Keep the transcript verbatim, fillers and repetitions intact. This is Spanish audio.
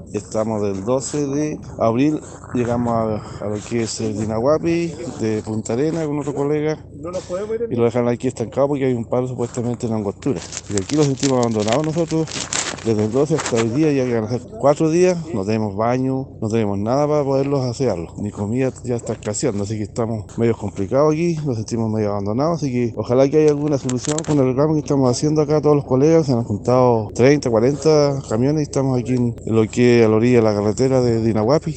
Estamos del doce de abril, llegamos a, a lo que es el Dinahuapi, de Punta Arenas con otro colega, y lo dejan aquí estancado porque hay un paro supuestamente en Angostura. Y aquí lo sentimos abandonados nosotros. Desde el doce hasta hoy día ya llegan a ser cuatro días, no tenemos baño, no tenemos nada para poderlos asearlos, ni comida ya está escaseando, así que estamos medio complicados aquí, nos sentimos medio abandonados, así que ojalá que haya alguna solución con el reclamo que estamos haciendo acá todos los colegas. Se han juntado treinta, cuarenta camiones y estamos aquí en lo que es a la orilla de la carretera de Dinahuapi,